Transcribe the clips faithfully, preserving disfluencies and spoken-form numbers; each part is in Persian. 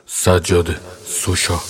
سجاده سوشا.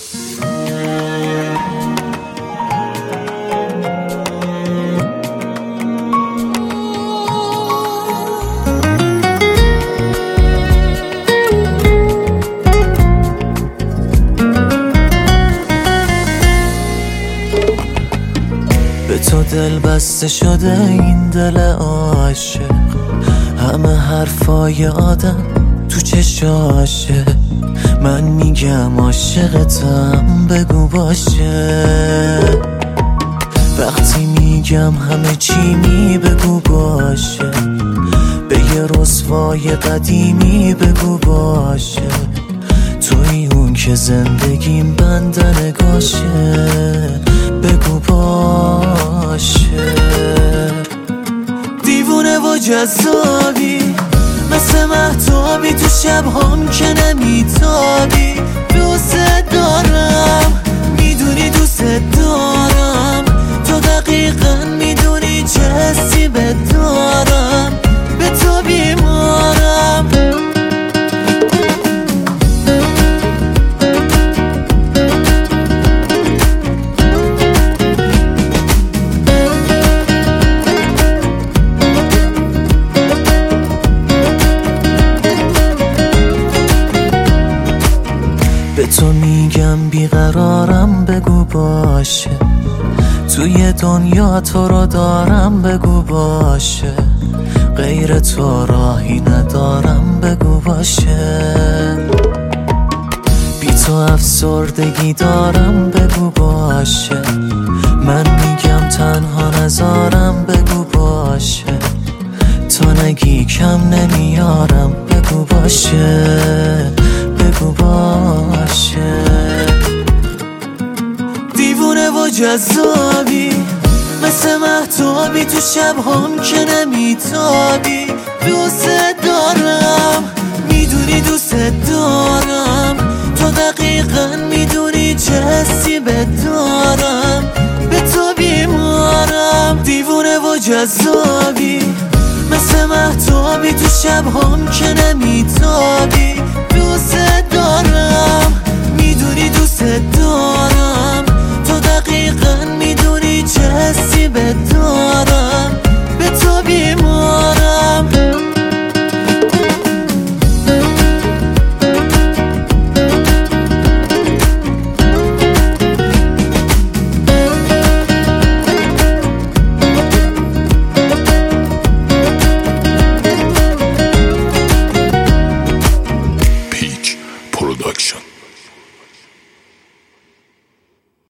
به تو دل بسته شده این دل عاشق، همه حرفای آدم تو چشاشه. من میگم عاشقتم بگو باشه، وقتی میگم همه چی می بگو باشه. به یه رسوای قدیمی بگو باشه، توی اون که زندگیم بندنگاشه. بگو باشه. دیوونه و جذابی مثل مهتابی، تو شبهام که نمیتابی. دوست دارم میدونی دوست دارم، تو دقیقا میدونی چه حسی بهت دارم. به تو بیمارم. به تو میگم بیقرارم بگو باشه، توی دنیا تو رو دارم بگو باشه. غیر تو راهی ندارم بگو باشه. بی تو افسردگی دارم بگو باشه. من میگم تنها نذارم بگو باشه. تو نگی کم نمیارم بگو باشه. بگو باشه. دیوونه و جذابی مثل مهتابی، تو شبهام که نمیتابی. دوست دارم میدونی دوست دارم، تو دقیقا میدونی چه حسی بهت دارم. به تو بیمارم. دیوونه و جذابی مثل مهتابی، تو شبهام که نمیتابی. دوست دارم میدونی دوست دارم، تو دقیقا میدونی چه حسی بهت دارم. به تو بیمارم. Peach Production.